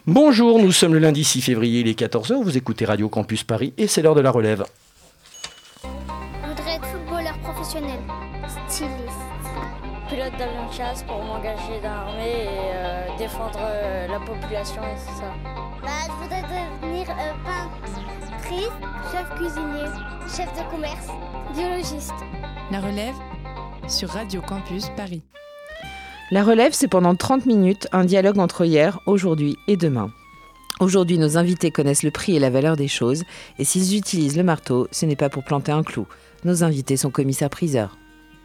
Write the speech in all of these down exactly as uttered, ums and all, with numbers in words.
Bonjour, nous sommes le lundi six février, il est quatorze heures, vous écoutez Radio Campus Paris et c'est l'heure de la relève. Je voudrais être footballeur professionnel, styliste. Pilote d'avion de chasse pour m'engager dans l'armée et euh, défendre euh, la population et tout ça. Bah, je voudrais devenir euh, peintrice, chef cuisinier, chef de commerce, biologiste. La relève sur Radio Campus Paris. La relève, c'est pendant trente minutes un dialogue entre hier, aujourd'hui et demain. Aujourd'hui, nos invités connaissent le prix et la valeur des choses, et s'ils utilisent le marteau, ce n'est pas pour planter un clou. Nos invités sont commissaires-priseurs.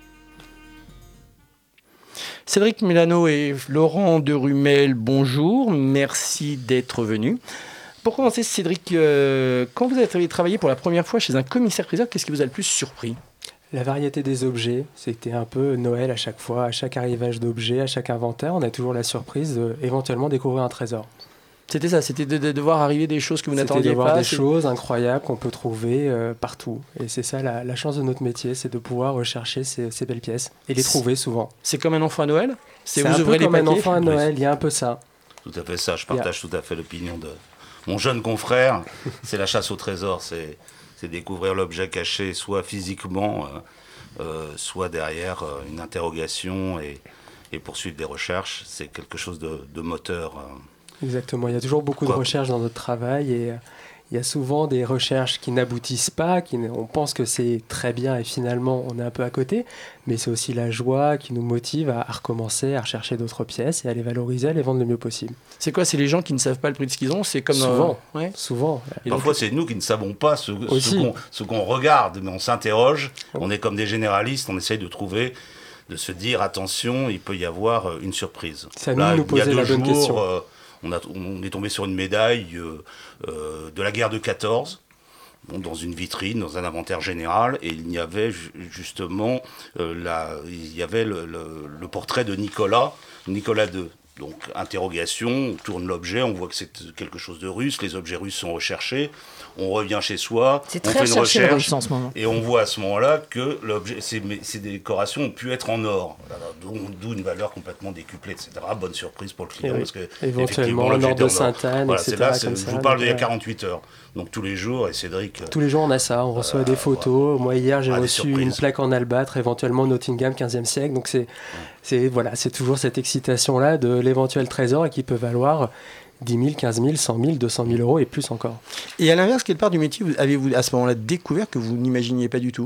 Cédric Mélano et Laurent de Rumel, bonjour, merci d'être venus. Pour commencer, Cédric, euh, quand vous avez travaillé pour la première fois chez un commissaire-priseur, qu'est-ce qui vous a le plus surpris ? La variété des objets, c'était un peu Noël à chaque fois, à chaque arrivage d'objets, à chaque inventaire, on a toujours la surprise d'éventuellement découvrir un trésor. C'était ça, c'était de, de, de voir arriver des choses que vous n'attendiez pas. C'était de voir des c'est... choses incroyables qu'on peut trouver euh, partout. Et c'est ça la, la chance de notre métier, c'est de pouvoir rechercher ces, ces belles pièces et les trouver souvent. C'est comme un enfant à Noël ? C'est, c'est un peu comme un enfant à Noël, il y a un peu ça. Tout à fait ça, je partage a... tout à fait l'opinion de mon jeune confrère. C'est la chasse au trésor, c'est, c'est découvrir l'objet caché, soit physiquement... Euh, Euh, soit derrière euh, une interrogation et, et poursuite des recherches, c'est quelque chose de, de moteur. Euh. Exactement, il y a toujours beaucoup Quoi. de recherches dans notre travail et euh, il y a souvent des recherches qui n'aboutissent pas, qui, on pense que c'est très bien et finalement on est un peu à côté, mais c'est aussi la joie qui nous motive à, à recommencer, à rechercher d'autres pièces et à les valoriser, à les vendre le mieux possible. C'est quoi ? C'est les gens qui ne savent pas le prix de ce qu'ils ont ? C'est comme souvent, euh... ouais. souvent. Et parfois donc... c'est nous qui ne savons pas ce, ce, qu'on, ce qu'on regarde, mais on s'interroge, on est comme des généralistes, on essaye de trouver, de se dire attention, il peut y avoir une surprise. C'est à nous de nous poser la bonne question. Euh, On, a, on est tombé sur une médaille euh, euh, de la guerre de quatorze, bon, dans une vitrine, dans un inventaire général, et il y avait ju- justement euh, la, il y avait le, le, le portrait de Nicolas, Nicolas deux. Donc, interrogation, on tourne l'objet, on voit que c'est quelque chose de russe, les objets russes sont recherchés, on revient chez soi, c'est on très fait une recherche, en ce moment. Et on voit à ce moment-là que l'objet, ces, ces décorations ont pu être en or, d'où, d'où une valeur complètement décuplée, et cetera. Bonne surprise pour le client, oui. parce que éventuellement en or de Sainte-Anne, voilà, et cetera. C'est là, c'est, comme je ça, vous parle d'il y a ouais. quarante-huit heures, donc tous les jours, et Cédric... Tous les jours on a ça, on reçoit euh, des photos, ouais. Moi hier j'ai ah, reçu une plaque en albâtre, éventuellement Nottingham quinzième siècle, donc c'est, ouais. c'est, voilà, c'est toujours cette excitation-là de l'éventuel trésor et qui peut valoir dix mille, quinze mille, cent mille, deux cent mille euros et plus encore. Et à l'inverse, quelle part du métier avez-vous à ce moment-là découvert que vous n'imaginiez pas du tout ?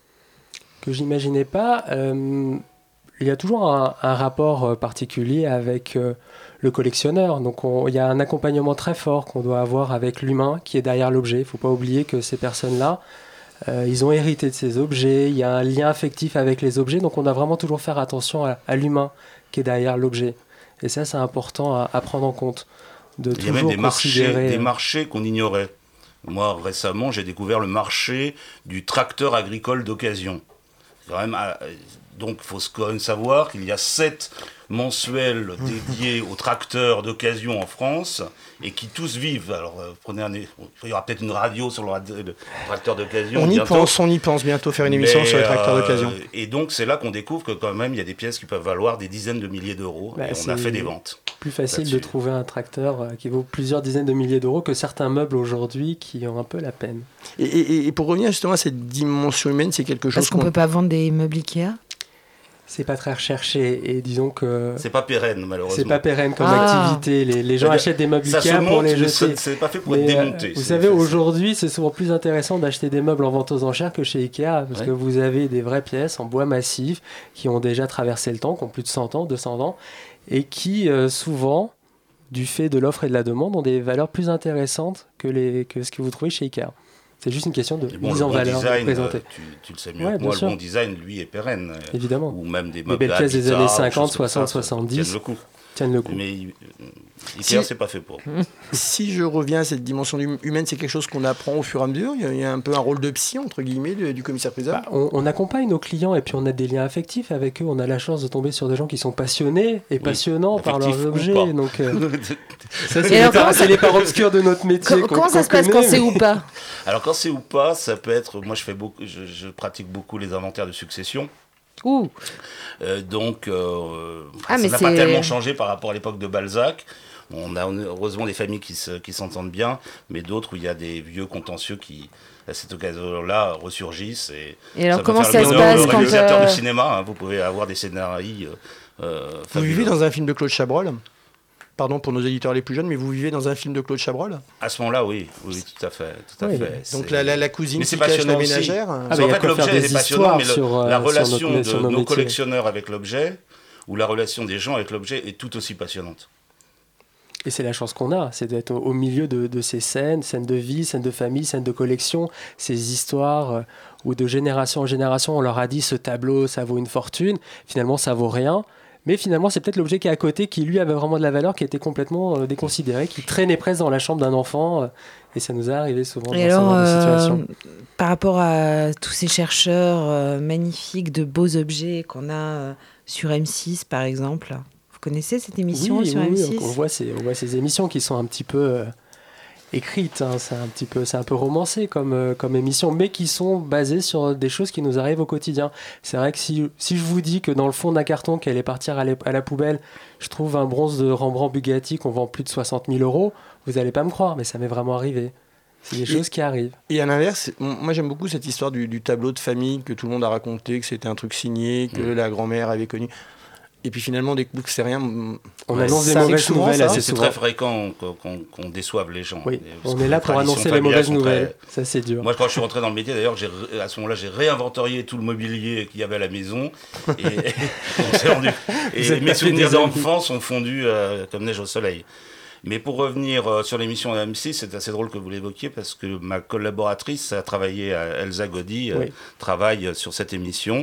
Que j'imaginais pas, euh, il y a toujours un, un rapport particulier avec euh, le collectionneur. Donc on, il y a un accompagnement très fort qu'on doit avoir avec l'humain qui est derrière l'objet. Il ne faut pas oublier que ces personnes-là, euh, ils ont hérité de ces objets, il y a un lien affectif avec les objets, donc on doit vraiment toujours faire attention à, à l'humain qui est derrière l'objet. Et ça, c'est important à, à prendre en compte. De il y a même des marchés, des marchés qu'on ignorait. Moi, récemment, j'ai découvert le marché du tracteur agricole d'occasion. Quand même, donc, il faut quand même savoir qu'il y a sept mensuels dédiés aux tracteurs d'occasion en France et qui tous vivent. Alors, euh, prenez un, il y aura peut-être une radio sur le, le tracteur d'occasion. On y bientôt. pense, on y pense bientôt faire une émission Mais, sur les tracteurs euh, d'occasion. Et donc, c'est là qu'on découvre que quand même, il y a des pièces qui peuvent valoir des dizaines de milliers d'euros. Bah, et on a fait des ventes. Plus facile là-dessus. De trouver un tracteur euh, qui vaut plusieurs dizaines de milliers d'euros que certains meubles aujourd'hui qui ont un peu la peine. Et, et, et pour revenir justement à cette dimension humaine, c'est quelque chose Parce qu'on ne peut pas vendre des meubles Ikea ? C'est pas très recherché et disons que... C'est pas pérenne malheureusement. C'est pas pérenne comme ah. activité. Les, les gens achètent des meubles Ikea pour les jeter. C'est pas fait pour mais, être démonté. Euh, vous savez, fait, aujourd'hui, c'est souvent plus intéressant d'acheter des meubles en vente aux enchères que chez Ikea parce ouais. que vous avez des vraies pièces en bois massif qui ont déjà traversé le temps, qui ont plus de cent ans, deux cents ans et qui euh, souvent, du fait de l'offre et de la demande, ont des valeurs plus intéressantes que, les, que ce que vous trouvez chez Ikea. C'est juste une question de bon, mise en bon valeur design, présentée. Tu, tu le sais mieux ouais, que moi, sûr. le bon design, lui, est pérenne. Évidemment. Ou même des Les meubles belles pièces des années cinquante, soixante, ça, soixante-dix. Tiennent le coup. Tiennent le coup. Mais Ikea, si, c'est pas fait pour. Si je reviens à cette dimension humaine, c'est quelque chose qu'on apprend au fur et à mesure. Il y a un peu un rôle de psy, entre guillemets, du, du commissaire-priseur. Bah, on, on accompagne nos clients et puis on a des liens affectifs avec eux. On a la chance de tomber sur des gens qui sont passionnés et oui, passionnants par leurs objets. Donc, euh, ça, c'est, les alors, parts, ça... c'est les parts obscures de notre métier. Comment, comment ça se passe quand c'est ou pas ? Alors, quand c'est ou pas, ça peut être. Moi, je, fais beaucoup, je, je pratique beaucoup les inventaires de succession. Ouh. Euh, donc, euh, ah, ça n'a c'est... pas tellement changé par rapport à l'époque de Balzac. On a heureusement des familles qui, se, qui s'entendent bien, mais d'autres où il y a des vieux contentieux qui, à cette occasion-là, ressurgissent. Et, et alors, ça comment ça se passe le quand... réalisateur Euh... du cinéma, hein, vous pouvez avoir des scénarios euh, Vous fabuleux. vivez dans un film de Claude Chabrol ? Pardon pour nos éditeurs les plus jeunes, mais vous vivez dans un film de Claude Chabrol ? À ce moment-là, oui, oui, oui, tout à fait, tout à Oui. fait. Donc C'est... la, la, la cousine mais qui c'est cache la passionnant aussi. ménagère. Ah, en bah, fait, l'objet est passionnant, mais le, sur, euh, la sur relation notre- sur de nos nos métiers. collectionneurs avec l'objet, ou la relation des gens avec l'objet, est tout aussi passionnante. Et c'est la chance qu'on a, c'est d'être au, au milieu de, de ces scènes, scènes de vie, scènes de famille, scènes de collection, ces histoires euh, où de génération en génération, on leur a dit ce tableau, ça vaut une fortune. Finalement, ça vaut rien. Mais finalement, c'est peut-être l'objet qui est à côté, qui lui avait vraiment de la valeur, qui était complètement euh, déconsidéré, qui traînait presque dans la chambre d'un enfant. Euh, et ça nous est arrivé souvent Et dans alors, ce genre de euh, situation. par rapport à tous ces chercheurs euh, magnifiques de beaux objets qu'on a euh, sur M six, par exemple, vous connaissez cette émission Oui, sur oui, M six? oui, on, voit ces, on voit ces émissions qui sont un petit peu euh, écrites, hein, c'est un petit peu, c'est un peu romancé comme, euh, comme émission, mais qui sont basées sur des choses qui nous arrivent au quotidien. C'est vrai que si, si je vous dis que dans le fond d'un carton qui allait partir à, la- à la poubelle, je trouve un bronze de Rembrandt Bugatti qu'on vend plus de soixante mille euros, vous n'allez pas me croire, mais ça m'est vraiment arrivé. C'est des Et- choses qui arrivent. Et à l'inverse, m- moi j'aime beaucoup cette histoire du, du tableau de famille que tout le monde a raconté, que c'était un truc signé, que Mmh. la grand-mère avait connu. Et puis finalement, on découvre que c'est rien. On Ouais, annonce des ça arrive mauvaises souvent, nouvelles ça. assez C'est souvent. très fréquent qu'on, qu'on, qu'on déçoive les gens. Oui, Parce on que est là pour traditions annoncer les familiales mauvaises sont nouvelles. très- Ça, c'est dur. Moi, quand je suis rentré dans le métier, d'ailleurs, j'ai, à ce moment-là, j'ai réinventorié tout le mobilier qu'il y avait à la maison. Et, on s'est rendu. Et Vous êtes mes pas fait souvenirs des amis. d'enfance sont fondus euh, comme neige au soleil. Mais pour revenir euh, sur l'émission de M six, c'est assez drôle que vous l'évoquiez parce que ma collaboratrice a travaillé, à Elsa Gaudy, euh, Oui. travaille sur cette émission.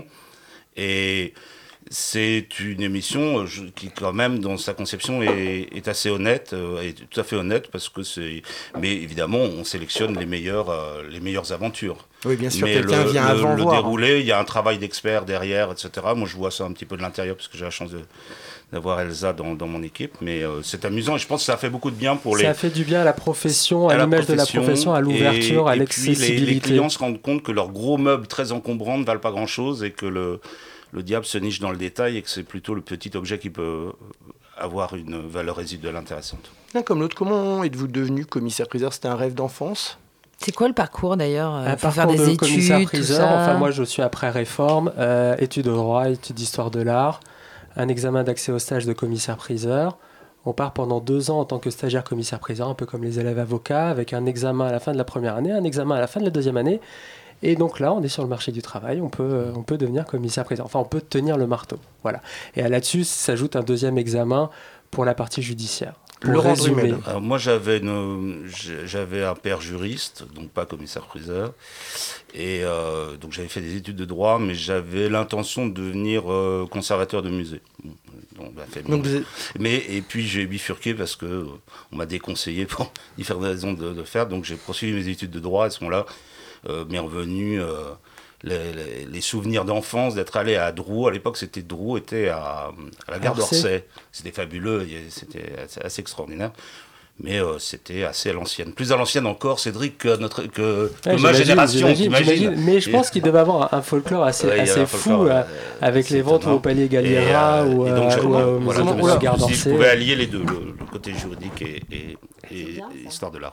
Et c'est une émission euh, je- qui, quand même, dans sa conception, est, est assez honnête, euh, est tout à fait honnête, parce que c'est. Mais évidemment, on sélectionne les meilleures, euh, les meilleures aventures. Oui, bien sûr, Mais quelqu'un le, vient le- avant le voir. déroulé, il y a un travail d'expert derrière, et cetera. Moi, je vois ça un petit peu de l'intérieur, parce que j'ai la chance de, d'avoir Elsa dans, dans mon équipe. Mais euh, c'est amusant, et je pense que ça fait beaucoup de bien pour les. Ça fait du bien à la profession, à, à la l'image de la profession, profession, à l'ouverture, et- à et puis les- l'accessibilité. Les clients se rendent compte que leurs gros meubles très encombrants ne valent pas grand-chose et que le, le diable se niche dans le détail et que c'est plutôt le petit objet qui peut avoir une valeur résiduelle intéressante. L'un comme l'autre, comment êtes-vous devenu commissaire-priseur ? C'était un rêve d'enfance ? C'est quoi le parcours d'ailleurs? Un Faut faire parcours des de commissaire études, tout priseur. ça. Enfin, moi, je suis après réforme, euh, études de droit, études d'histoire de l'art, un examen d'accès au stage de commissaire-priseur. On part pendant deux ans en tant que stagiaire commissaire-priseur, un peu comme les élèves avocats, avec un examen à la fin de la première année, un examen à la fin de la deuxième année. Et donc là, on est sur le marché du travail, on peut, euh, on peut devenir commissaire-priseur. Enfin, on peut tenir le marteau. Voilà. Et à là-dessus s'ajoute un deuxième examen pour la partie judiciaire. Pour Laurent résumer. Drumel. Alors moi, j'avais, une- j'avais un père juriste, donc pas commissaire-priseur. Et euh, donc j'avais fait des études de droit, mais j'avais l'intention de devenir euh, conservateur de musée. Bon, donc, bah, fait, Donc vous êtes- Mais, et puis j'ai bifurqué parce que euh, on m'a déconseillé pour différentes raisons de, de le faire. Donc j'ai poursuivi mes études de droit. À ce moment-là, euh, m'est revenu euh, les, les- les souvenirs d'enfance d'être allé à Drouot. À l'époque, c'était Drouot était à, à la gare Orsay. d'Orsay. C'était fabuleux, il y a- c'était assez, assez extraordinaire. Mais euh, c'était assez à l'ancienne. Plus à l'ancienne encore, Cédric, que, notre, que, que Ouais, ma j'imagine, génération, j'imagine, t'imagines. j'imagine. Mais je pense qu'il devait avoir un folklore assez, Ouais, il y avait assez un fou, folklore, euh, euh, avec c'est les ventes étonnant. au Palais Et, Galliera euh, ou, et donc, euh, je, ou, euh, au voilà, musée je de me la suis Gare dit, je d'Orsay. pouvais allier les deux, le, le côté juridique et, et, et, et histoire de l'art.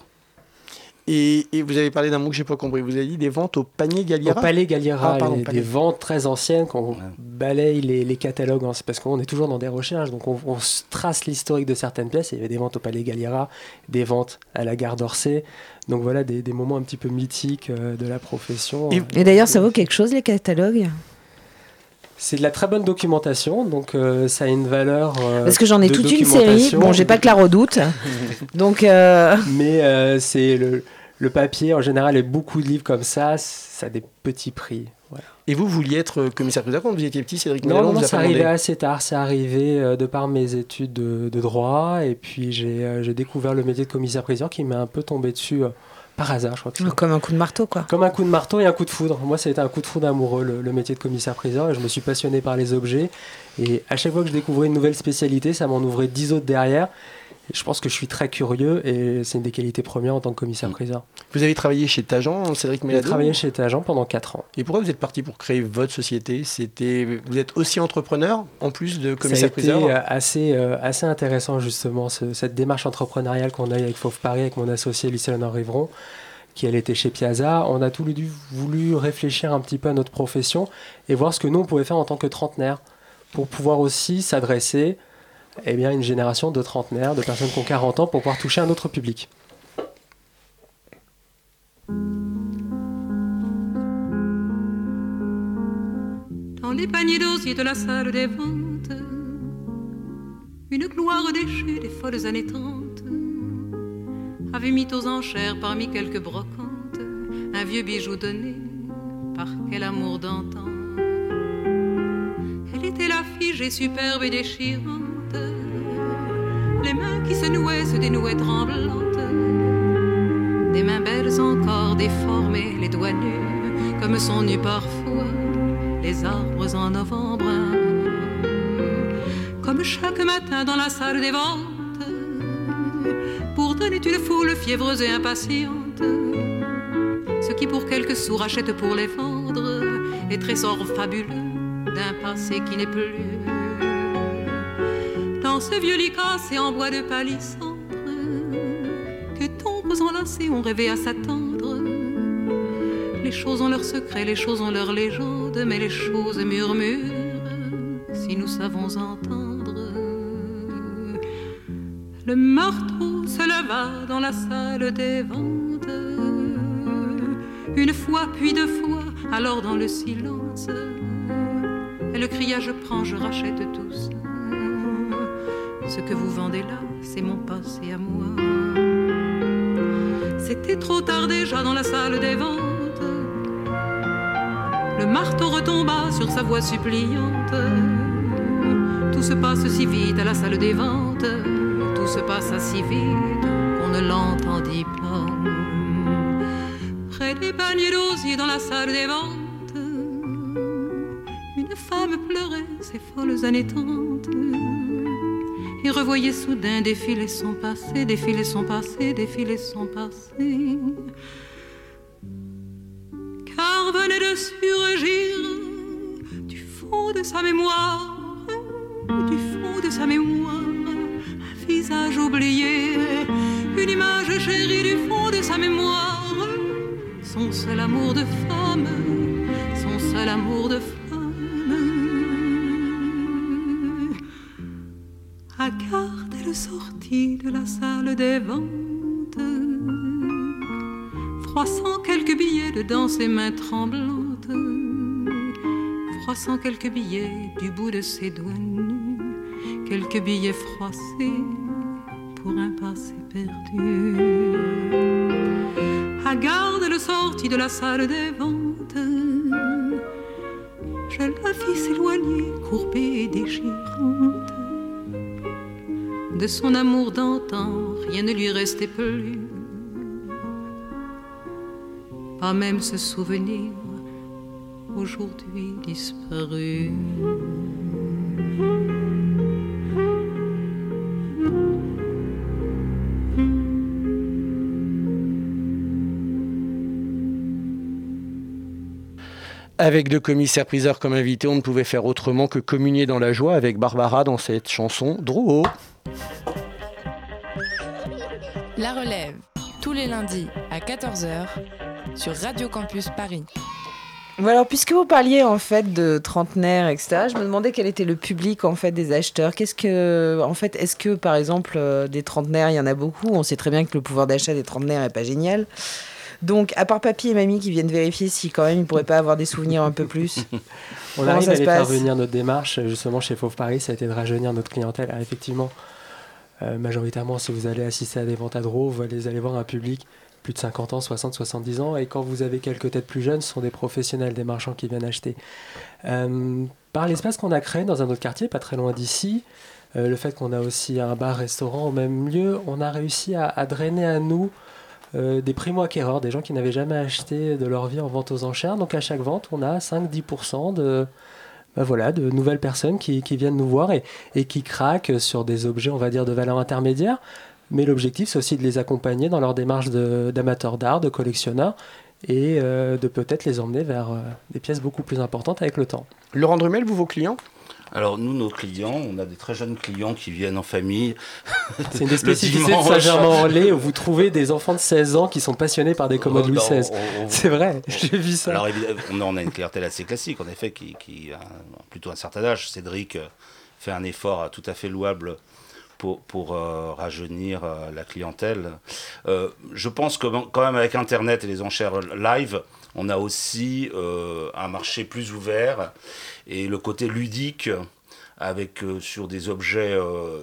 Et, et vous avez parlé d'un mot que j'ai pas compris. Vous avez dit des ventes au panier Au Galliera. Palais Galliera, Ah, pardon, les- Palais. des ventes très anciennes, qu'on Ouais. balaye les, les catalogues, hein. C'est parce qu'on est toujours dans des recherches, donc on, on se trace l'historique de certaines pièces. Il y avait des ventes au Palais Galliera, des ventes à la gare d'Orsay. Donc voilà, des, des moments un petit peu mythiques euh, de la profession. Et- Et d'ailleurs, ça vaut quelque chose les catalogues? C'est de la très bonne documentation, donc euh, ça a une valeur. euh, Parce que j'en ai de toute une série. documentation. Bon, j'ai pas que la redoute. Donc, euh, Mais euh, c'est le, le papier en général et beaucoup de livres comme ça, ça a des petits prix. Voilà. Et vous, vous vouliez être commissaire-priseur quand vous étiez petit, Cédric Non, Mélenchon, non, non, vous a c'est pas arrivé demandé. assez tard. C'est arrivé euh, de par mes études de, de droit. Et puis j'ai euh, j'ai découvert le métier de commissaire-priseur qui m'est un peu tombé dessus euh, par hasard, je crois. Que c'est- comme un coup de marteau, quoi. Comme un coup de marteau et un coup de foudre. Moi, ça a été un coup de foudre amoureux, le, le métier de commissaire-priseur. Et je me suis passionné par les objets. Et à chaque fois que je découvrais une nouvelle spécialité, ça m'en ouvrait dix autres derrière. Et je pense que je suis très curieux et c'est une des qualités premières en tant que commissaire-priseur. Vous avez travaillé chez Tajan, Cédric Mélado ? J'ai travaillé chez Tajan pendant quatre ans. Et pourquoi vous êtes parti pour créer votre société ? C'était... Vous êtes aussi entrepreneur, en plus de commissaire-priseur ? Ça a été assez, euh, assez intéressant, justement, ce, cette démarche entrepreneuriale qu'on a eu avec Fauve Paris, avec mon associé Lucie-Léonore Rivron, qui elle était chez Piazza. On a tous les deux voulu réfléchir un petit peu à notre profession et voir ce que nous, on pouvait faire en tant que trentenaires pour pouvoir aussi s'adresser eh bien, à une génération de trentenaires, de personnes qui ont quarante ans, pour pouvoir toucher un autre public. Dans les paniers d'osier de la salle des ventes, une gloire déchue des folles années trente avait mis aux enchères parmi quelques brocantes un vieux bijou donné par quel amour d'antan. Elle était la figée superbe et déchirante, les mains qui se nouaient se dénouaient tremblantes, des mains belles encore déformées, les doigts nus comme sont nus parfois les arbres en novembre. Comme chaque matin dans la salle des ventes, pour donner une foule fiévreuse et impatiente, ceux qui pour quelques sous rachètent pour les vendre, et trésors fabuleux d'un passé qui n'est plus. Dans ce vieux lit cassé en bois de palissandre, que tombes enlacées ont rêvé à s'attendre. Les choses ont leurs secrets, les choses ont leurs légendes, mais les choses murmurent si nous savons entendre. Le marteau se leva dans la salle des ventes, une fois puis deux fois, alors dans le silence, elle cria: je prends, je rachète tout ça. Ce que vous vendez là, c'est mon passé à moi. C'était trop tard déjà dans la salle des ventes. Le marteau retomba sur sa voix suppliante. Tout se passe si vite à la salle des ventes, tout se passa si vite qu'on ne l'entendit pas. Près des paniers d'osier dans la salle des ventes, une femme pleurait ses folles années trente et revoyait soudain défiler son passé, défiler son passé, défiler son passé. Car venait de surgir du fond de sa mémoire, du fond de sa mémoire, un visage oublié, une image chérie du fond de sa mémoire, son seul amour de femme, son seul amour de femme. Agathe, elle sortit de la salle des ventes, froissant quelques billets dedans ses mains tremblantes, froissant quelques billets du bout de ses doigts nus, quelques billets froissés pour un passé perdu. Agathe, elle sortit de la salle des ventes, je la vis s'éloigner, courbée et déchirante. De son amour d'antan, rien ne lui restait plus, pas même ce souvenir aujourd'hui disparu. Avec deux commissaires-priseurs comme invités, on ne pouvait faire autrement que communier dans la joie avec Barbara dans cette chanson Drouot. La relève, tous les lundis à quatorze heures sur Radio Campus Paris. Voilà, alors, puisque vous parliez en fait de trentenaires, et cetera, je me demandais quel était le public en fait des acheteurs. Qu'est-ce que, en fait, est-ce que par exemple euh, des trentenaires, il y en a beaucoup. On sait très bien que le pouvoir d'achat des trentenaires n'est pas génial. Donc, à part papy et mamie qui viennent vérifier si quand même ils ne pourraient pas avoir des souvenirs un peu plus. On Comment arrive ça à se les passe faire venir notre démarche. Justement, chez Fauve Paris, ça a été de rajeunir notre clientèle. Alors, effectivement, euh, majoritairement, si vous allez assister à des ventes à Drouot, vous allez, allez voir un public plus de cinquante ans, soixante, soixante-dix ans. Et quand vous avez quelques têtes plus jeunes, ce sont des professionnels, des marchands qui viennent acheter. Euh, par l'espace qu'on a créé dans un autre quartier, pas très loin d'ici, euh, le fait qu'on a aussi un bar-restaurant au même lieu, on a réussi à, à drainer à nous euh, des primo-acquéreurs, des gens qui n'avaient jamais acheté de leur vie en vente aux enchères. Donc à chaque vente, on a cinq à dix pour cent de, bah voilà, de nouvelles personnes qui, qui viennent nous voir et, et qui craquent sur des objets, on va dire, de valeur intermédiaire. Mais l'objectif, c'est aussi de les accompagner dans leur démarche de, d'amateurs d'art, de collectionneurs, et euh, de peut-être les emmener vers euh, des pièces beaucoup plus importantes avec le temps. Laurent Drumel, vous, vos clients ? Alors nous, nos clients, on a des très jeunes clients qui viennent en famille. C'est une des spécificités de Saint-Germain-en-Laye où vous trouvez des enfants de seize ans qui sont passionnés par des commodes Louis seize. On, on, c'est vrai, j'ai vu ça. Alors on a une clientèle assez classique, en effet, qui, qui a plutôt un certain âge. Cédric fait un effort tout à fait louable pour, pour euh, rajeunir euh, la clientèle. Euh, je pense que quand même avec Internet et les enchères live, on a aussi euh, un marché plus ouvert et le côté ludique avec euh, sur des objets euh,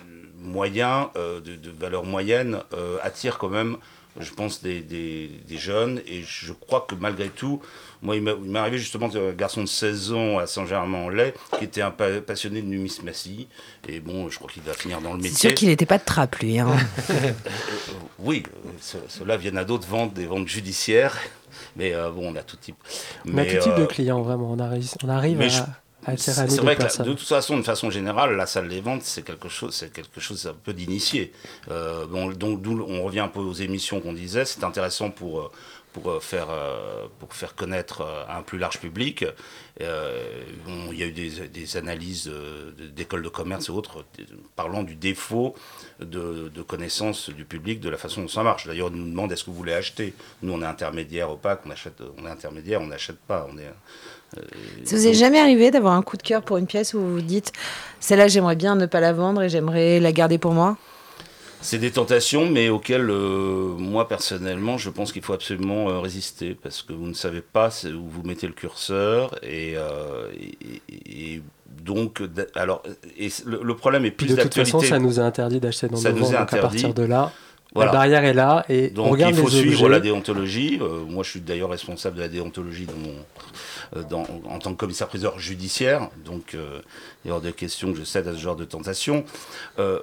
moyens, euh, de, de valeur moyenne, euh, attire quand même, je pense, des, des, des jeunes. Et je crois que malgré tout, moi, il, il m'est arrivé justement un garçon de seize ans à Saint-Germain-en-Laye qui était un pa- passionné de numismatie. Et bon, je crois qu'il va finir dans le métier. C'est sûr qu'il n'était pas de trappe, lui. Hein. euh, euh, oui, euh, ceux-là viennent à d'autres ventes, des ventes judiciaires. Mais euh, bon, on a tout type. On mais, a tout type euh, de clients, vraiment. On arrive, on arrive à, je, à attirer à nous c'est des vrai que personnes. de toute façon, de façon générale, la salle des ventes, c'est quelque chose, c'est quelque chose un peu d'initié. Euh, bon, donc, d'où on revient un peu aux émissions qu'on disait. C'est intéressant pour pour faire pour faire connaître à un plus large public. Euh, bon, il y a eu des, des analyses de, d'écoles de commerce et autres parlant du défaut de, de connaissance du public de la façon dont ça marche. D'ailleurs, ils nous demandent est-ce que vous voulez acheter. Nous, on est intermédiaire opaque, on achète, on est intermédiaire, on n'achète pas. On est Euh, Ça vous est jamais arrivé d'avoir un coup de cœur pour une pièce où vous vous dites celle-là j'aimerais bien ne pas la vendre et j'aimerais la garder pour moi ? C'est des tentations, mais auxquelles euh, moi personnellement je pense qu'il faut absolument euh, résister parce que vous ne savez pas où vous mettez le curseur et, euh, et, et donc alors et le, le problème est plus de d'actualité. De toute façon, ça nous est interdit d'acheter dans ça nos nous ventes, est donc interdit. à partir de là. Voilà. La barrière est là et donc on regarde il faut les suivre objets. la déontologie. Euh, moi, je suis d'ailleurs responsable de la déontologie dans mon, euh, dans, en tant que commissaire-priseur judiciaire. Donc, euh, il y a hors de question que je cède à ce genre de tentation. Euh,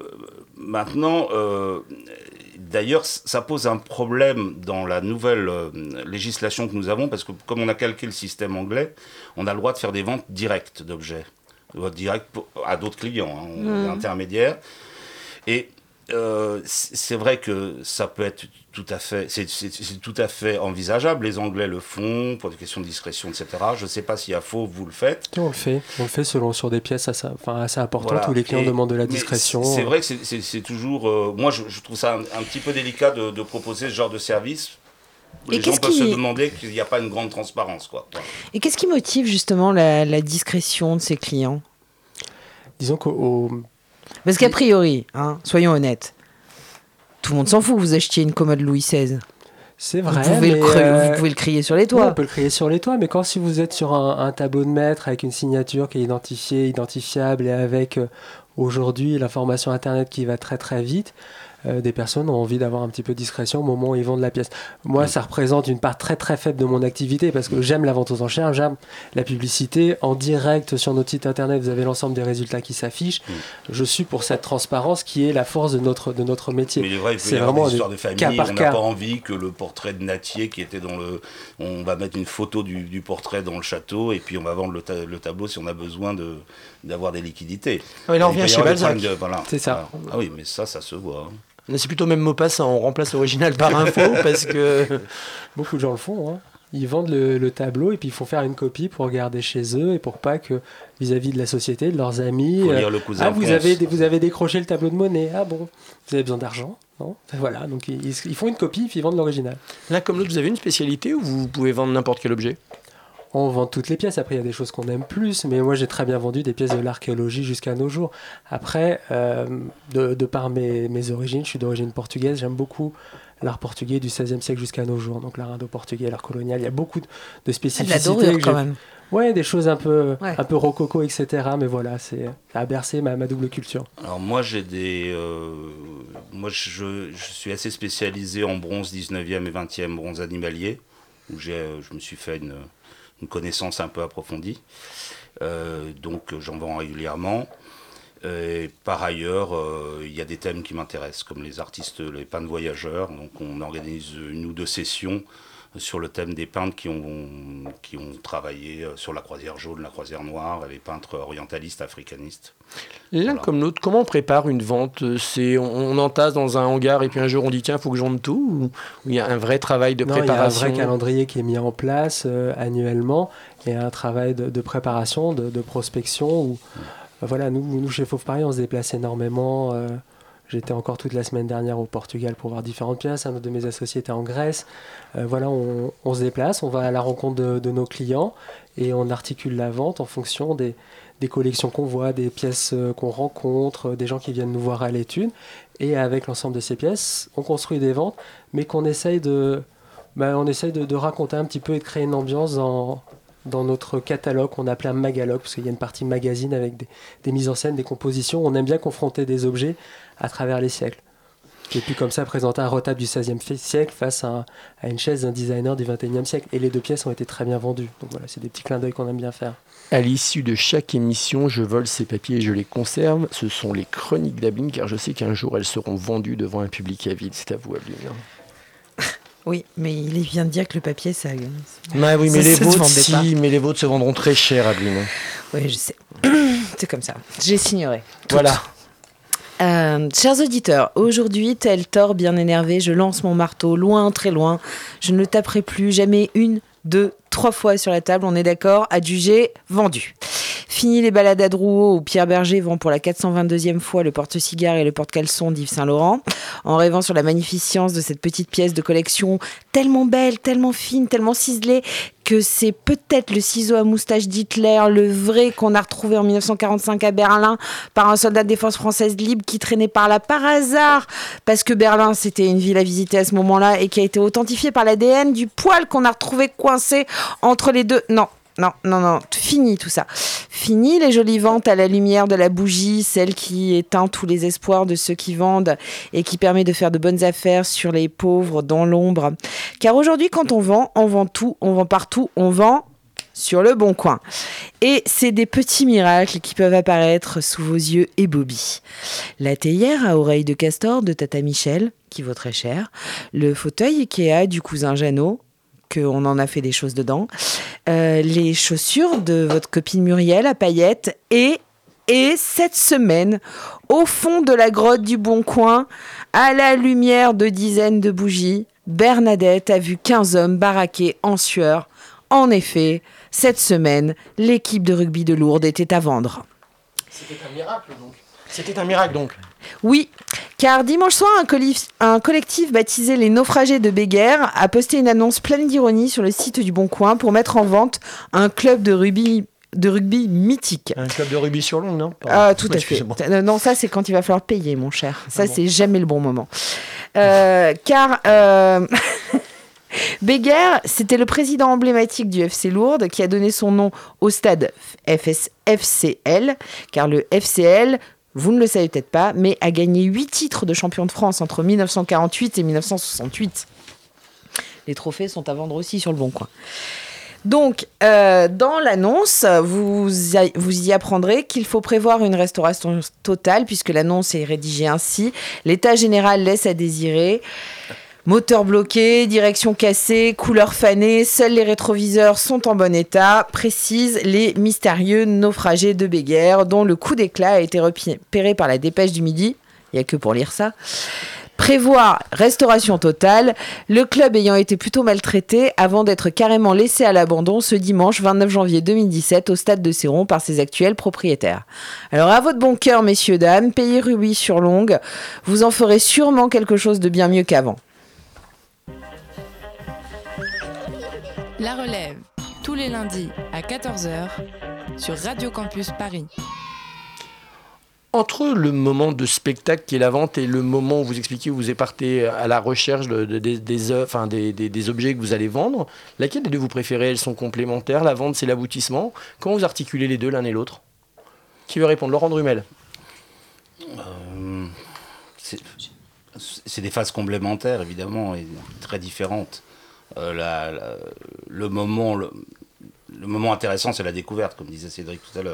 maintenant, euh, d'ailleurs, ça pose un problème dans la nouvelle euh, législation que nous avons parce que comme on a calqué le système anglais, on a le droit de faire des ventes directes d'objets, directes à d'autres clients, hein, mmh. intermédiaires. Et Euh, c'est vrai que ça peut être tout à fait, c'est, c'est, c'est tout à fait envisageable. Les Anglais le font pour des questions de discrétion, et cetera. Je ne sais pas s'il y a faux, vous le faites. On le fait, on le fait selon sur des pièces assez, enfin, assez importantes voilà. où les clients Et, demandent de la discrétion. C'est, c'est vrai que c'est, c'est, c'est toujours, euh, moi je, je trouve ça un, un petit peu délicat de, de proposer ce genre de service. Les Et gens peuvent qui... se demander qu'il n'y a pas une grande transparence, quoi. Voilà. Et qu'est-ce qui motive justement la, la discrétion de ces clients ? Disons qu'au au... Parce qu'a priori, hein, soyons honnêtes, tout le monde s'en fout que vous achetiez une commode Louis seize. C'est vrai. Vous pouvez, mais le, cre- euh... vous pouvez le crier sur les toits. Oui, on peut le crier sur les toits, mais quand si vous êtes sur un, un tableau de maître avec une signature qui est identifiée, identifiable et avec euh, aujourd'hui l'information Internet qui va très très vite, euh, des personnes ont envie d'avoir un petit peu de discrétion au moment où ils vendent la pièce. Moi, mmh. ça représente une part très très faible de mon activité parce que j'aime la vente aux enchères, j'aime la publicité. En direct sur notre site Internet, vous avez l'ensemble des résultats qui s'affichent. Mmh. Je suis pour cette transparence qui est la force de notre, de notre métier. Mais il est vrai, il peut c'est y avoir vraiment des histoires de famille, cas par on n'a cas. pas envie que le portrait de Natier qui était dans le... On va mettre une photo du, du portrait dans le château et puis on va vendre le, ta... le tableau si on a besoin de... d'avoir des liquidités. Ah, il en revient chez Balzac. De... Voilà. C'est ça. Ah oui, mais ça, ça se voit. Hein. C'est plutôt même Maupassant, on remplace l'original par un faux parce que... Beaucoup de gens le font, hein. Ils vendent le, le tableau et puis ils font faire une copie pour garder chez eux et pour pas que, vis-à-vis de la société, de leurs amis... Faut lire le cousin ah, vous Ponce. avez, vous avez décroché le tableau de monnaie. Ah bon, vous avez besoin d'argent, non ? Voilà, donc ils, ils font une copie puis ils vendent l'original. L'un comme l'autre, vous avez une spécialité ou vous pouvez vendre n'importe quel objet ? On vend toutes les pièces. Après, il y a des choses qu'on aime plus, mais moi, j'ai très bien vendu des pièces de l'archéologie jusqu'à nos jours. Après, euh, de, de par mes, mes origines, je suis d'origine portugaise, j'aime beaucoup l'art portugais du seizième siècle jusqu'à nos jours. Donc, l'art indo-portugais, l'art colonial, il y a beaucoup de, de spécificités. De la dorure, quand même. Ouais, des choses un peu, ouais. un peu rococo, et cetera. Mais voilà, c'est, ça a bercé ma, ma double culture. Alors, moi, j'ai des... Euh, moi, je, je suis assez spécialisé en bronze dix-neuvième et vingtième, bronze animalier, où j'ai, je me suis fait une... une connaissance un peu approfondie, euh, donc j'en vends régulièrement. Et par ailleurs, euh, il y a des thèmes qui m'intéressent, comme les artistes, les peintres voyageurs. Donc on organise une ou deux sessions sur le thème des peintres qui ont, qui ont travaillé sur la croisière jaune, la croisière noire, et les peintres orientalistes, africanistes. L'un Voilà. comme l'autre, comment on prépare une vente? C'est, on, on entasse dans un hangar et puis un jour on dit tiens, il faut que je vende tout, ou il y a un vrai travail de Non, il y a un préparation? vrai calendrier qui est mis en place euh, annuellement, et un travail de, de préparation, de, de prospection. Où, euh, voilà, nous, nous, chez Fauve Paris, on se déplace énormément. Euh, J'étais encore toute la semaine dernière au Portugal pour voir différentes pièces. Un autre de mes associés était en Grèce. Euh, voilà, on, on se déplace, on va à la rencontre de, de nos clients et on articule la vente en fonction des, des collections qu'on voit, des pièces euh, qu'on rencontre, des gens qui viennent nous voir à l'étude. Et avec l'ensemble de ces pièces, on construit des ventes, mais qu'on essaye de, bah, on essaye de, de raconter un petit peu et de créer une ambiance dans, dans notre catalogue qu'on appelait un magalogue, parce qu'il y a une partie magazine avec des, des mises en scène, des compositions. On aime bien confronter des objets à travers les siècles. Et puis comme ça, présenter un retable du seizième siècle face à, un, à une chaise d'un designer du vingt et unième siècle. Et les deux pièces ont été très bien vendues. Donc voilà, c'est des petits clins d'œil qu'on aime bien faire. À l'issue de chaque émission, je vole ces papiers et je les conserve. Ce sont les chroniques d'Abeline, car je sais qu'un jour elles seront vendues devant un public avide. C'est à vous, Abeline. Oui, mais il vient de dire que le papier, ça... Bah oui, mais Ça les se vôtres, vendait si, pas. mais les vôtres se vendront très cher, Abeline. Oui, je sais. C'est comme ça. J'ai signerai. Voilà. Euh, chers auditeurs, aujourd'hui, tel Thor bien énervé, je lance mon marteau loin, très loin. Je ne le taperai plus jamais une, deux, trois fois sur la table. On est d'accord? Adjugé, vendu. Fini les balades à Drouot où Pierre Berger vend pour la quatre cent vingt-deuxième fois le porte-cigare et le porte-caleçon d'Yves Saint-Laurent, en rêvant sur la magnificence de cette petite pièce de collection tellement belle, tellement fine, tellement ciselée, que c'est peut-être le ciseau à moustache d'Hitler, le vrai qu'on a retrouvé en dix-neuf cent quarante-cinq à Berlin par un soldat de défense française libre qui traînait par là par hasard, parce que Berlin c'était une ville à visiter à ce moment-là et qui a été authentifié par l'A D N du poil qu'on a retrouvé coincé entre les deux. Non. Non, non, non, fini tout ça. Fini les jolies ventes à la lumière de la bougie, celle qui éteint tous les espoirs de ceux qui vendent et qui permet de faire de bonnes affaires sur les pauvres dans l'ombre. Car aujourd'hui, quand on vend, on vend tout, on vend partout, on vend sur le bon coin. Et c'est des petits miracles qui peuvent apparaître sous vos yeux ébobis. La théière à oreilles de castor de Tata Michel, qui vaut très cher, le fauteuil Ikea du cousin Jeannot, qu'on en a fait des choses dedans, euh, les chaussures de votre copine Muriel à paillettes, et, et cette semaine, au fond de la grotte du Bon Coin, à la lumière de dizaines de bougies, Bernadette a vu quinze hommes baraqués en sueur. En effet, cette semaine, l'équipe de rugby de Lourdes était à vendre. C'était un miracle donc. C'était un miracle donc. Oui, car dimanche soir, un, colif- un collectif baptisé Les Naufragés de Béguerre a posté une annonce pleine d'ironie sur le site du Bon Coin pour mettre en vente un club de rugby, de rugby mythique. Un club de rugby sur longue, non? Ah, tout Ouais, à fait. excusez-moi. Euh, Non, ça, c'est quand il va falloir payer, mon cher. Ça, Ah bon. c'est jamais le bon moment. Euh, car... Euh... Béguerre, c'était le président emblématique du F C Lourdes qui a donné son nom au stade F S F C L, car le F C L, vous ne le savez peut-être pas, mais a gagné huit titres de champion de France entre dix-neuf cent quarante-huit et dix-neuf cent soixante-huit. Les trophées sont à vendre aussi sur le Bon Coin. Donc, euh, dans l'annonce, vous, a- vous y apprendrez qu'il faut prévoir une restauration totale, puisque l'annonce est rédigée ainsi. L'état général laisse à désirer. Moteur bloqué, direction cassée, couleur fanée, seuls les rétroviseurs sont en bon état, précisent les mystérieux naufragés de Béguerre, dont le coup d'éclat a été repéré par la Dépêche du Midi. Il n'y a que pour lire ça. Prévoir restauration totale, le club ayant été plutôt maltraité avant d'être carrément laissé à l'abandon ce dimanche vingt-neuf janvier deux mille dix-sept au stade de Céron par ses actuels propriétaires. Alors à votre bon cœur, messieurs, dames, payez rubis sur longue, vous en ferez sûrement quelque chose de bien mieux qu'avant. La relève, tous les lundis à quatorze heures sur Radio Campus Paris. Entre le moment de spectacle qui est la vente et le moment où vous expliquez où vous partez à la recherche de, de- des, des, œuvres, enfin, des, des- des objets que vous allez vendre, laquelle des deux vous préférez? Elles sont complémentaires. La vente, c'est l'aboutissement. Comment vous articulez les deux, l'un et l'autre? Qui veut répondre? Laurent Drumel. Euh, c'est, c'est des phases complémentaires, évidemment, et très différentes. Euh, la- la- le, moment, le, le moment intéressant, c'est la découverte, comme disait Cédric tout à l'heure.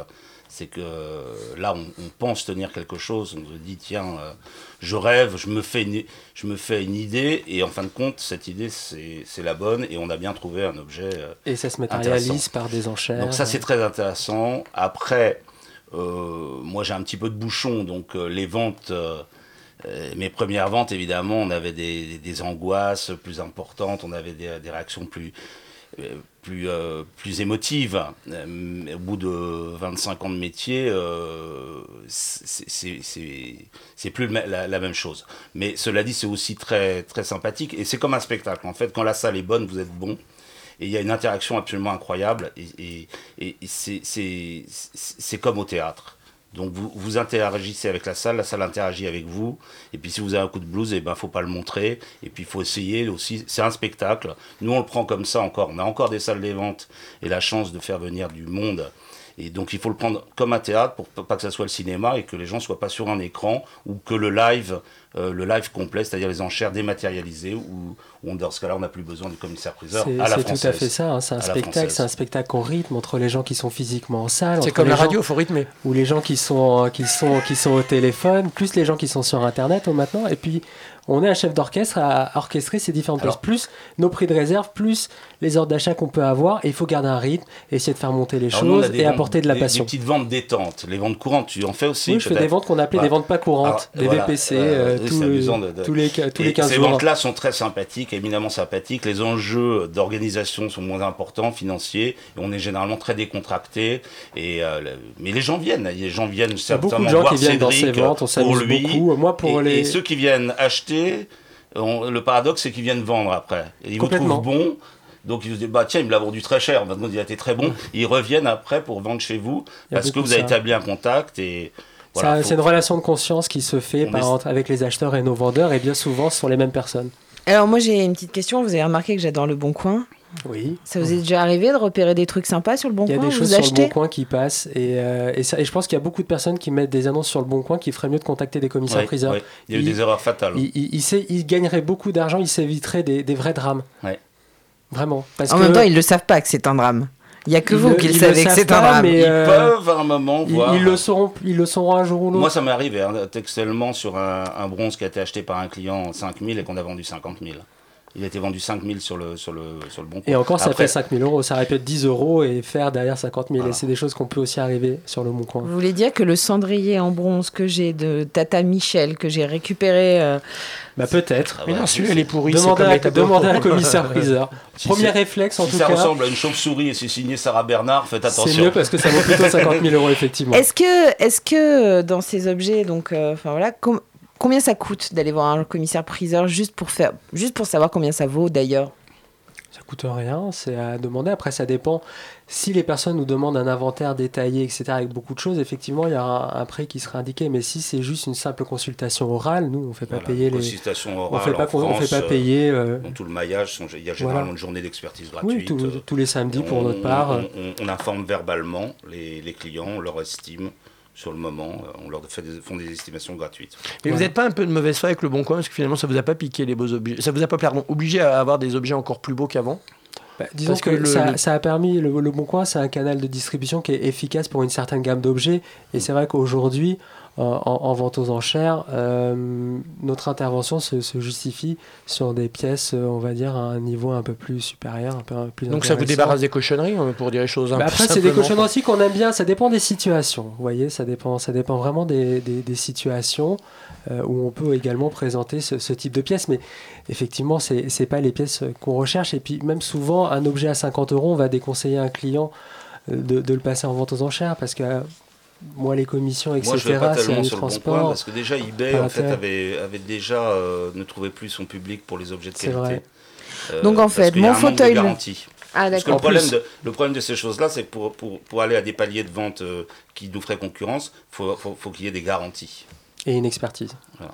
C'est que euh, là, on, on pense tenir quelque chose, on se dit, tiens, euh, je rêve, je me, fais une, je me fais une idée, et en fin de compte, cette idée, c'est, c'est la bonne, et on a bien trouvé un objet euh, Et ça se matérialise par des enchères. Donc ça, c'est très intéressant. Après, euh, moi, j'ai un petit peu de bouchon, donc euh, les ventes... Euh, Euh, mes premières ventes, évidemment, on avait des, des angoisses plus importantes, on avait des, des réactions plus, euh, plus, euh, plus émotives. Euh, au bout de vingt-cinq ans de métier, euh, c'est, c'est, c'est, c'est plus la, la même chose. Mais cela dit, c'est aussi très, très sympathique. Et c'est comme un spectacle. En fait, quand la salle est bonne, vous êtes bon. Et il y a une interaction absolument incroyable. Et, et, et c'est, c'est, c'est comme au théâtre. Donc vous, vous interagissez avec la salle, la salle interagit avec vous, et puis si vous avez un coup de blues, eh ben faut pas le montrer, et puis il faut essayer aussi, c'est un spectacle, nous on le prend comme ça encore, on a encore des salles des ventes, et la chance de faire venir du monde, et donc il faut le prendre comme un théâtre pour pas que ça soit le cinéma, et que les gens soient pas sur un écran, ou que le live, euh, le live complet, c'est-à-dire les enchères dématérialisées, où, où dans ce cas-là on n'a plus besoin du commissaire-priseur c'est, à la c'est française. tout à fait ça, hein, c'est un spectacle, c'est un spectacle en rythme entre les gens qui sont physiquement en salle. C'est comme la radio, il faut rythmer. Ou les gens qui sont, qui, sont, qui sont au téléphone, plus les gens qui sont sur Internet maintenant, et puis on est un chef d'orchestre à orchestrer ces différentes Alors, choses, plus nos prix de réserve, plus les ordres d'achat qu'on peut avoir, et il faut garder un rythme, essayer de faire monter les Alors choses nous, on a des et ventes, apporter de la des, passion. Des petites ventes détentes, les ventes courantes, tu en fais aussi. Oui, je fais des ventes qu'on appelait voilà. des ventes pas courantes, Alors, des voilà, V P C, euh, euh, oui, tous, de, de... tous les, tous les et quinze ces jours. Ces ventes-là sont très sympathiques, éminemment sympathiques. Les enjeux d'organisation sont moins importants, financiers, et on est généralement très décontracté. Et, euh, mais les gens viennent, les gens viennent certainement voir voir Cédric. Il y a beaucoup de gens qui viennent dans ces ventes, on s'amuse lui, beaucoup. Moi, pour et, les... et ceux qui viennent acheter, on, le paradoxe, c'est qu'ils viennent vendre après. Et ils vous trouvent bon. Donc ils se disent, bah tiens, il me l'a vendu très cher, maintenant il a été très bon. Ils reviennent après pour vendre chez vous, parce que vous avez établi un contact. Et voilà, ça, faut... C'est une relation de confiance qui se fait par, est... avec les acheteurs et nos vendeurs, et bien souvent ce sont les mêmes personnes. Alors moi j'ai une petite question, vous avez remarqué que j'adore le Bon Coin. Oui. Ça vous est déjà arrivé de repérer des trucs sympas sur le Bon Coin? Il y a des choses vous sur achetez le Bon Coin qui passent, et, euh, et, ça, et je pense qu'il y a beaucoup de personnes qui mettent des annonces sur le Bon Coin qui feraient mieux de contacter des commissaires-priseurs. Oui, oui. Il y a eu il, des erreurs fatales. Il, il, il, sait, il gagnerait beaucoup d'argent, il s'éviterait des, des vrais drames. Oui. Vraiment. Parce en que même temps, ils ne le savent pas que c'est un drame. Il n'y a que ils vous le, qui le savez que c'est pas, un drame. Mais euh, ils peuvent à un moment ils, voir. Ils le, sauront, ils le sauront un jour ou l'autre. Moi, ça m'est arrivé hein, textuellement sur un, un bronze qui a été acheté par un client cinq mille et qu'on a vendu cinquante mille. Il a été vendu cinq mille sur le, sur le, sur le bon coin. Et encore, ça Après, fait cinq mille euros. Ça aurait pu être dix euros et faire derrière cinquante mille. Voilà. Et c'est des choses qu'on peut aussi arriver sur le bon coin. Vous voulez dire que le cendrier en bronze que j'ai de Tata Michel, que j'ai récupéré... Euh... Bah peut-être. Ah mais non, celui-là, elle est pourrie. Demandez à, demandez à un commissaire-priseur. si Premier réflexe, en si tout ça cas. Ça ressemble à une chauve-souris et c'est signé Sarah Bernard, faites attention. C'est mieux parce que ça vaut plutôt cinquante mille euros, effectivement. Est-ce que, est-ce que dans ces objets, donc, euh, enfin voilà, com- combien ça coûte d'aller voir un commissaire-priseur juste pour, faire, juste pour savoir combien ça vaut d'ailleurs? Ça coûte rien, c'est à demander. Après, ça dépend. Si les personnes nous demandent un inventaire détaillé, et cetera, avec beaucoup de choses, effectivement, il y aura un, un prix qui sera indiqué. Mais si c'est juste une simple consultation orale, nous, on ne fait pas voilà, payer les. Consultation orale. On fait pas, en France, on fait pas payer. Euh... Dans tout le maillage, il y a généralement voilà. une journée d'expertise gratuite. Oui, tout, tous les samedis on, pour notre part. On, on, on informe verbalement les, les clients, on leur estime. Sur le moment, on leur fait des, font des estimations gratuites. Mais ouais. vous n'êtes pas un peu de mauvaise foi avec le Bon Coin parce que finalement ça vous a pas piqué les beaux objets, ça vous a pas pardon, obligé à avoir des objets encore plus beaux qu'avant? Bah, disons parce que, que le, ça, le... ça a permis, le, le Bon Coin, c'est un canal de distribution qui est efficace pour une certaine gamme d'objets. Et c'est vrai qu'aujourd'hui, euh, en, en vente aux enchères, euh, notre intervention se, se justifie sur des pièces, on va dire, à un niveau un peu plus supérieur, un peu plus. Donc ça vous débarrasse des cochonneries, pour dire les choses un bah peu après, c'est des cochonneries aussi qu'on aime bien. Ça dépend des situations. Vous voyez, ça dépend, ça dépend vraiment des, des, des situations. Euh, où on peut également présenter ce, ce type de pièces, mais effectivement, ce n'est pas les pièces qu'on recherche. Et puis, même souvent, un objet à cinquante euros, on va déconseiller à un client de, de le passer en vente aux enchères parce que euh, moi, les commissions, et cetera, moi, je vais pas tellement c'est sur le transport. Bon Coin, parce que déjà, eBay, en fait, avait, avait déjà euh, ne trouvait plus son public pour les objets de qualité. Vrai. Euh, Donc, en fait, mon fauteuil. Le... Ah, parce que le problème, de, le problème de ces choses-là, c'est que pour, pour, pour aller à des paliers de vente euh, qui nous feraient concurrence, il faut, faut, faut qu'il y ait des garanties. Et une expertise. Voilà.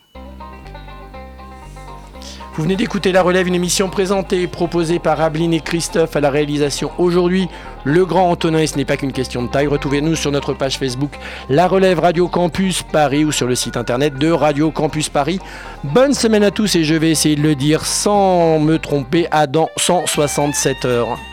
Vous venez d'écouter La Relève, une émission présentée et proposée par Abeline et Christophe à la réalisation. Aujourd'hui, le grand Antonin, et ce n'est pas qu'une question de taille. Retrouvez-nous sur notre page Facebook La Relève Radio Campus Paris ou sur le site internet de Radio Campus Paris. Bonne semaine à tous et je vais essayer de le dire sans me tromper à dans cent soixante-sept heures.